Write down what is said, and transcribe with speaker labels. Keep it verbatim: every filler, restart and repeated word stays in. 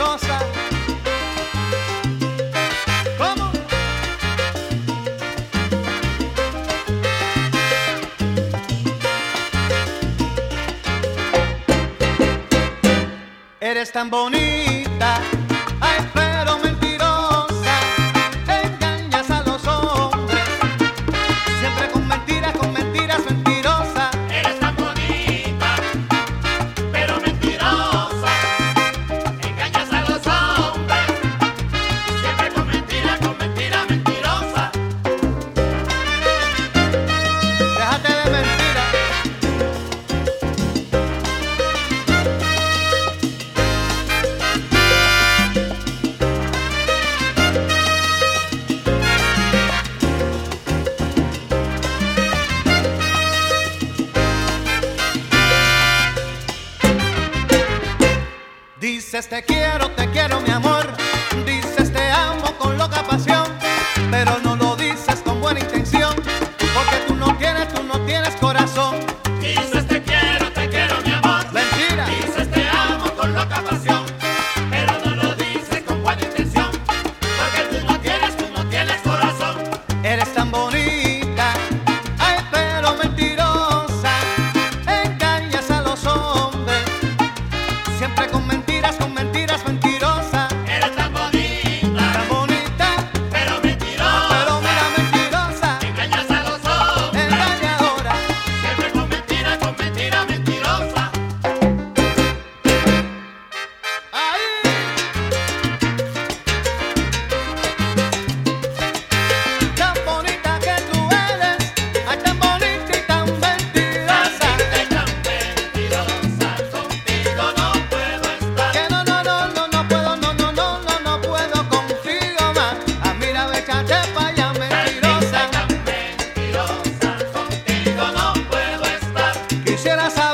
Speaker 1: mentirosa. ¿Cómo? Eres tan bonita, ay, pero mentirosa. Engañas a los hombres, siempre con mentiras, con mentiras, mentirosa.
Speaker 2: Eres tan bonita, pero mentirosa. Engañas a los hombres, siempre con mentiras, con mentiras, mentirosa.
Speaker 1: Déjate de mentiras. Dices te quiero, te quiero mi amor. Dices te amo con loca pasión, pero no lo dices con buena intención, porque tú no tienes, tú no tienes corazón.
Speaker 2: Dices te quiero, te quiero mi amor.
Speaker 1: Mentira.
Speaker 2: Dices te amo con loca pasión, pero no lo dices con buena intención, porque tú no tienes, tú no tienes corazón.
Speaker 1: Eres tan bonita, ay, pero mentirosa. Engañas a los hombres, siempre con mentiras, con mentiras, mentirosa.
Speaker 2: Eres tan bonita,
Speaker 1: Tan bonita,
Speaker 2: pero mentirosa.
Speaker 1: pero mira mentirosa,
Speaker 2: Engañas a los hombres,
Speaker 1: engañadora.
Speaker 2: siempre con mentiras, con mentiras, mentirosa.
Speaker 1: Ay. Tan bonita que tú eres, ay, tan bonita y tan mentirosa.
Speaker 2: Tan mentirosa, contigo no puedo estar.
Speaker 1: Que no, no, no, no, no puedo, no, no, no, no, no puedo contigo más. Ah, mira, échate pa' allá, mentirosa.
Speaker 2: Tan mentirosa, contigo no puedo estar.
Speaker 1: Quisiera saber